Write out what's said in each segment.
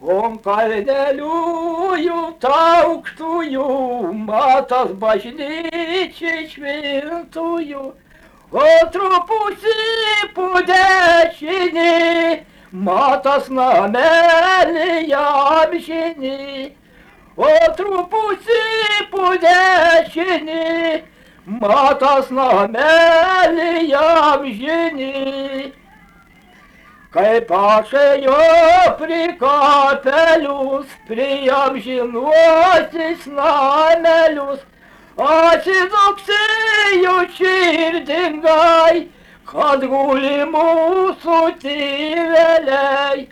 On kalneliųjų taukštųjų, matas bažnyčiai šventųjų, o truputį po dešinį, matas namelį jam žinį, o truputį po dešinį, matas namelį jam žinį. Kaip aš ėjau prie kapelius, prie amžinuosius namelius, atsiduksėjo širdingai, kad guli mūsų tėveliai.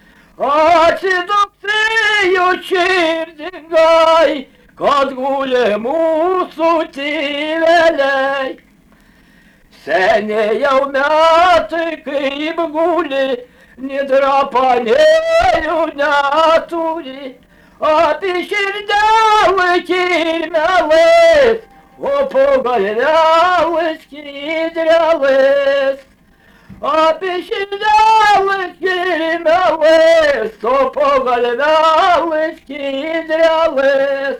Atsiduksėjo širdingai, kad guli mūsų tėveliai. Seniai jau metai kaip guli, nė drapanėlių neturi, apie širdelį kirmelės, o po galvelės skydrelės. Apie širdelį kirmelės, o po galvelės skydrelės.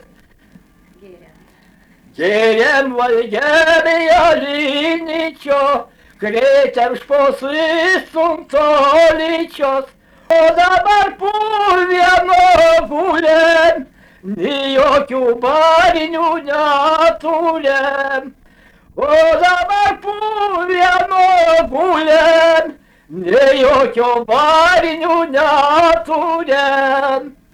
Geriam valgiam jaliničio, kreitem šposlis suntoličios, o dabar po vieno gulėm, nei jokių barinių neturėm. O dabar po vieno gulėm, nei jokio barinių neturėm.